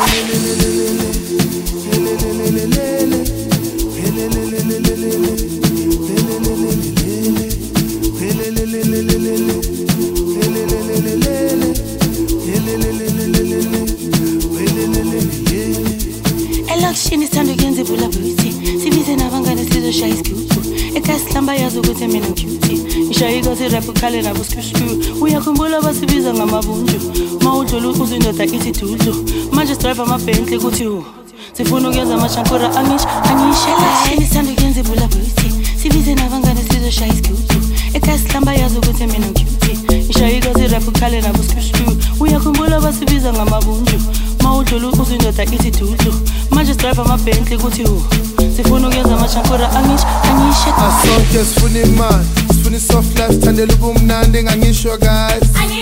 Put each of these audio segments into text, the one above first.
Elokishini sithanda ukuyenza ibhula beauty. Sibize nabangane sizoshaya isigubhu. Ekhaya sihlamba yazi ukuthi mina beauty. Ishayika sirap ukhale nabo skusku. Uyakhumbula basibiza ngamabunju. Mawudlula uzindoda ithi dudlu. Manje drive ama-Bentley kuthi hu. Sifuna ukuyenza amashankura angisha. Elokishini sithanda ukuyenza ibhula beauty. Sibize nabangane sizoshaya isigubhu. Ekhaya sihlamba yazi ukuthi mina beauty. Ishayika sirap ukhale nabo skusku. Uyakhumbula basibiza ngamabunju. Mawudlula uzindoda ithi dudlu. Manje drive ama-Bentley kuthi hu. Sifuna ukuyenza amashankura angisha. Asonke sifuna imali, sifuna soft life, thandela ubumnandi ngangisho guys.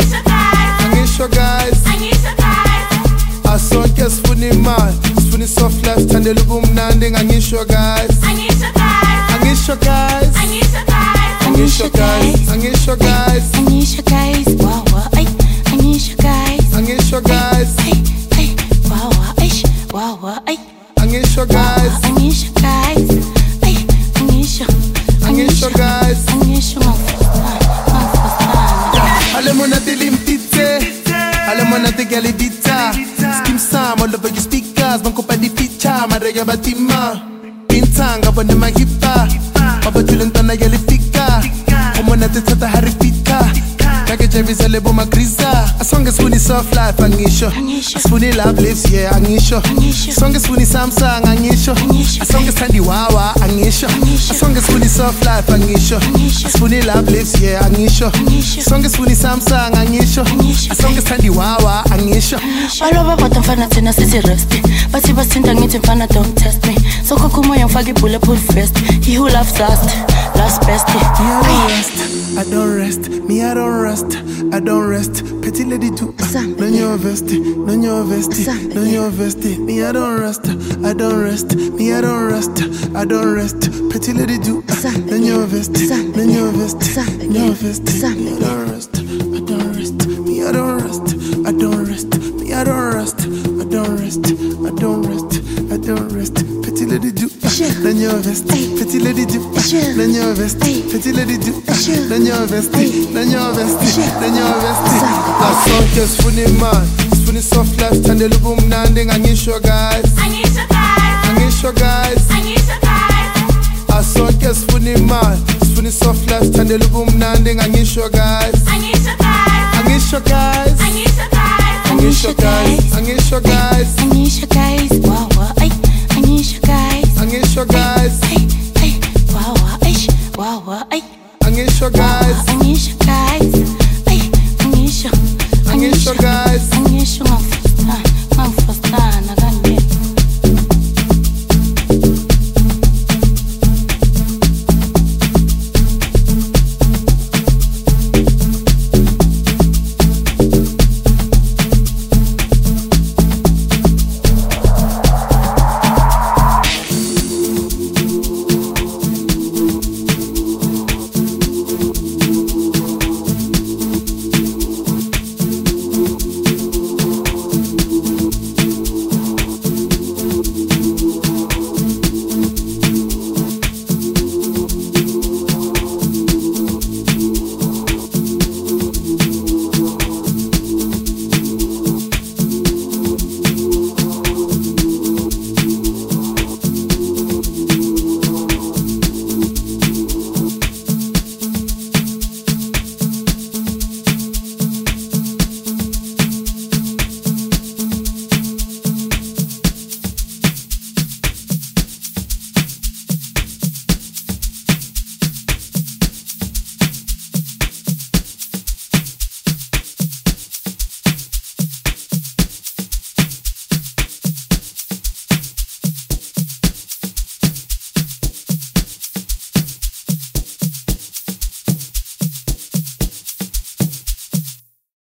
Asonke sifuna imali, sifuna soft life, thandela ubumnandi ngangisho guys. Wow, ay, Angisho guys. Ay, wow, ay. Angisho guys. Alle monate limpite, alle monate galidita. Skim Sam all over your speakers, man kopa di feature, marega batima. Bintanga bone magipa, babatulentana galifika. Omonate tata haripita. Kake Jerry's lebo magriza. A song is funny soft life angisho. A funny love lives yeah angisho. A song is funny Samsung angisho. A song is Tandy Wawa angisho. A song is funny soft life angisho. A funny love lives yeah angisho. A song is funny Samsung angisho. A song is Tandy Wawa angisho. All over but mfana tena sisi rusty. Basi basinda ngithi mfana don't test me. So kokumoya mfaki bulletproof vest. He who loves last best. I don't rest, me I don't rest, I don't rest. Petty lady do, no your vesty, no your vesty, no your vesty. Me I don't rest, I don't rest, me I don't rest, I don't rest. Petty lady do, no your vesty, no your vesty, no vesty. Me I don't rest, I don't rest, me I don't rest, I don't rest, me I don't rest, I don't rest, I don't rest, I don't rest. Petty lady do, no your vesty, petty lady do, no your vesty, petty lady do. Nanyo vesti. Asonke sifuna imali, sifuna soft life, thandela ubumnandi ngangisho guys. Asonke sifuna imali, sifuna soft life, thandela ubumnandi ngangisho guys. Wow, ay, Angisho guys. Ay, wow, ay. Angisho guys. Ay, Angisho guys.